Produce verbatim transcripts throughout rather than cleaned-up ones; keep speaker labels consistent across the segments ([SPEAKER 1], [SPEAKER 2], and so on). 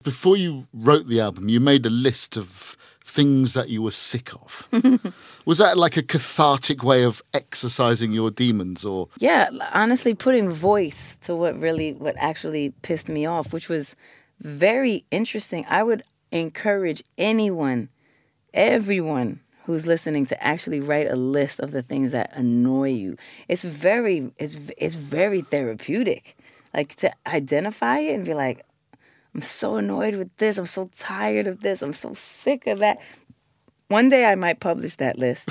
[SPEAKER 1] Before you wrote the album, you made a list of things that you were sick of. Was that like a cathartic way of exercising your demons, or?
[SPEAKER 2] Yeah, honestly, putting voice to what really, what actually pissed me off, which was very interesting. I would encourage anyone, everyone who's listening to actually write a list of the things that annoy you. It's very, it's, it's very therapeutic. Like to identify it and be like, I'm so annoyed with this. I'm so tired of this. I'm so sick of that. One day I might publish that list.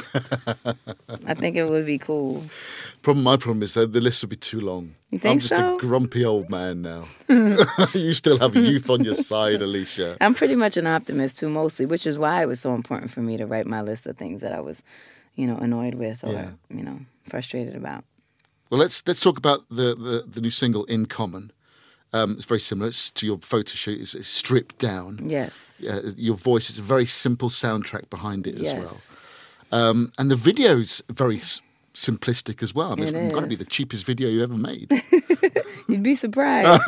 [SPEAKER 2] I think it would be cool.
[SPEAKER 1] Problem, my problem is that the list would be too long.
[SPEAKER 2] You think
[SPEAKER 1] I'm just
[SPEAKER 2] so?
[SPEAKER 1] a grumpy old man now. You still have youth on your side, Alicia.
[SPEAKER 2] I'm pretty much an optimist too, mostly, which is why it was so important for me to write my list of things that I was, you know, annoyed with or,
[SPEAKER 1] Yeah.
[SPEAKER 2] you know, frustrated about.
[SPEAKER 1] Well, let's let's talk about the, the, the new single, In Common. Um, it's very similar it's to your photo shoot. It's, it's stripped down.
[SPEAKER 2] Yes.
[SPEAKER 1] Uh, your voice is a very simple soundtrack behind it
[SPEAKER 2] Yes.
[SPEAKER 1] as well. Um, and the video's very s- simplistic as well. I mean,
[SPEAKER 2] It
[SPEAKER 1] it's got to be
[SPEAKER 2] is.
[SPEAKER 1] the cheapest video you ever made.
[SPEAKER 2] You'd be surprised.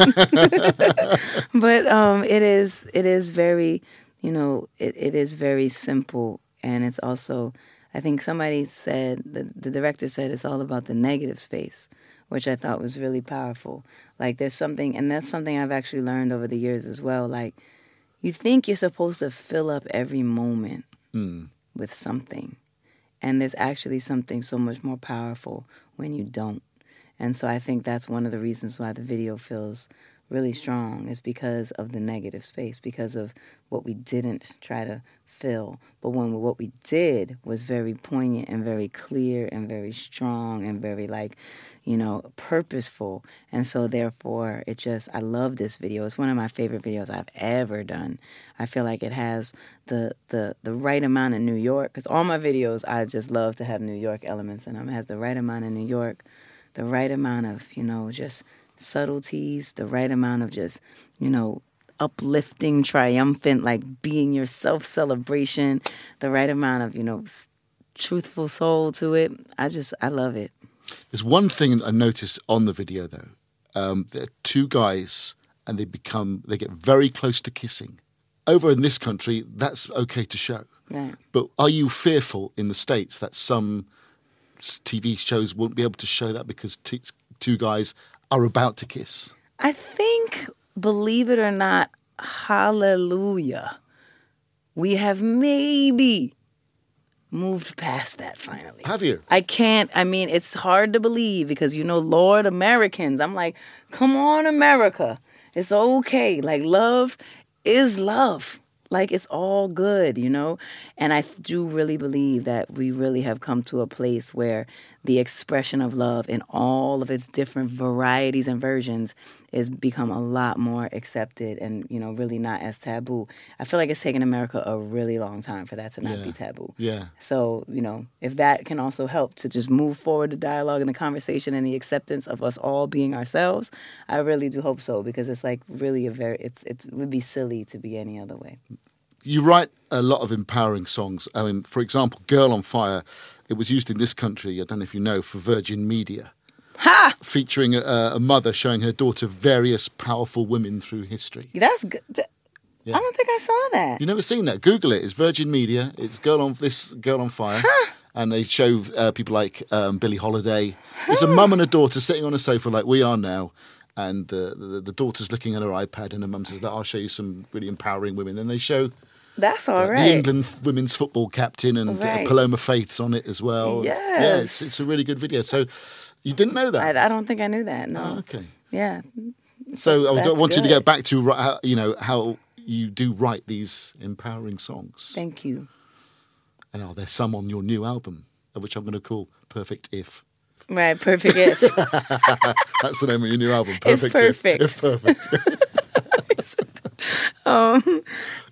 [SPEAKER 2] But um, it is it is very, you know, it, it is very simple. And it's also, I think somebody said, the, the director said it's all about the negative space, which I thought was really powerful. Like there's something, and that's something I've actually learned over the years as well. Like you think you're supposed to fill up every moment
[SPEAKER 1] Mm.
[SPEAKER 2] with something. And there's actually something so much more powerful when you don't. And so I think that's one of the reasons why the video feels really strong is because of the negative space, because of what we didn't try to fill. But when what we did was very poignant and very clear and very strong and very like, you know, purposeful. And so therefore it just, I love this video. It's one of my favorite videos I've ever done. I feel like it has the the, the right amount of New York, because all my videos, I just love to have New York elements in them. It has the right amount of New York, the right amount of, you know, just subtleties, the right amount of just, you know, uplifting, triumphant, like being yourself celebration, the right amount of, you know, s- truthful soul to it. I just, I love it.
[SPEAKER 1] There's one thing I noticed on the video, though. Um, there are two guys, and they become they get very close to kissing. Over in this country, that's okay to show.
[SPEAKER 2] Right.
[SPEAKER 1] But are you fearful in the States that some s- T V shows won't be able to show that because t- two guys are about to kiss?
[SPEAKER 2] I think, believe it or not, hallelujah, we have maybe moved past that finally.
[SPEAKER 1] Have you?
[SPEAKER 2] I can't, I mean, it's hard to believe because, you know, Lord Americans, I'm like, come on, America. It's okay. Like, love is love. Like, it's all good, you know? And I do really believe that we really have come to a place where the expression of love in all of its different varieties and versions is become a lot more accepted and, you know, really not as taboo. I feel like it's taken America a really long time for that to not
[SPEAKER 1] Yeah.
[SPEAKER 2] be taboo.
[SPEAKER 1] Yeah.
[SPEAKER 2] So, you know, if that can also help to just move forward the dialogue and the conversation and the acceptance of us all being ourselves, I really do hope so, because it's like really a very, it's it would be silly to be any other way.
[SPEAKER 1] You write a lot of empowering songs. I mean, for example, Girl on Fire, it was used in this country, I don't know if you know, for Virgin Media.
[SPEAKER 2] Ha!
[SPEAKER 1] Featuring a, a mother showing her daughter various powerful women through history.
[SPEAKER 2] That's good.
[SPEAKER 1] Yeah.
[SPEAKER 2] I don't think I saw that.
[SPEAKER 1] You've never seen that? Google it. It's Virgin Media. It's Girl on this Girl on Fire. And they show uh, people like um, Billie Holiday. It's a mum and a daughter sitting on a sofa like we are now. And uh, the, the daughter's looking at her iPad and her mum says, I'll show you some really empowering women. Then they show
[SPEAKER 2] That's all
[SPEAKER 1] uh,
[SPEAKER 2] right.
[SPEAKER 1] the England women's football captain and
[SPEAKER 2] Right.
[SPEAKER 1] uh, Paloma Faith's on it as well. Yeah, it's,
[SPEAKER 2] Yes.
[SPEAKER 1] it's a really good video. So you didn't know that?
[SPEAKER 2] I, I don't think I knew that, no.
[SPEAKER 1] Oh, okay.
[SPEAKER 2] Yeah.
[SPEAKER 1] So I
[SPEAKER 2] That's
[SPEAKER 1] wanted to
[SPEAKER 2] good.
[SPEAKER 1] get back to ri- how, you know, how you do write these empowering songs.
[SPEAKER 2] Thank you.
[SPEAKER 1] And are there some on your new album, which I'm going to call Perfect If?
[SPEAKER 2] Right, perfect if.
[SPEAKER 1] That's the name of your new album, Perfect
[SPEAKER 2] perfect.
[SPEAKER 1] If. If perfect.
[SPEAKER 2] um,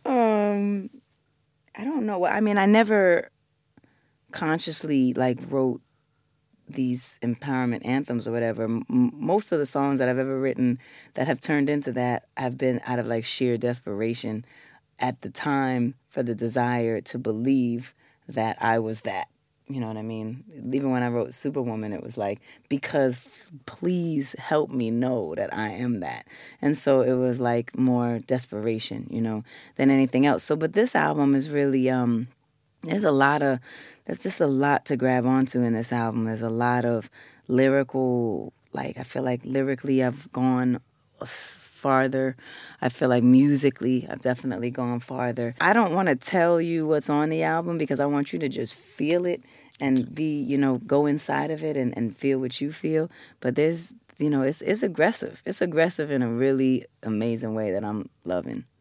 [SPEAKER 2] um, I don't know. I mean, I never consciously like wrote these empowerment anthems or whatever. M- most of the songs that I've ever written that have turned into that have been out of like sheer desperation at the time for the desire to believe that I was that. You know what I mean? Even when I wrote Superwoman, it was like, because please help me know that I am that. And so it was like more desperation, you know, than anything else. So, but this album is really, um, there's a lot of, there's just a lot to grab onto in this album. There's a lot of lyrical, like, I feel like lyrically I've gone farther. I feel like musically I've definitely gone farther. I don't want to tell you what's on the album because I want you to just feel it and be, you know, go inside of it and, and feel what you feel. But there's, you know, it's it's aggressive. It's aggressive in a really amazing way that I'm loving.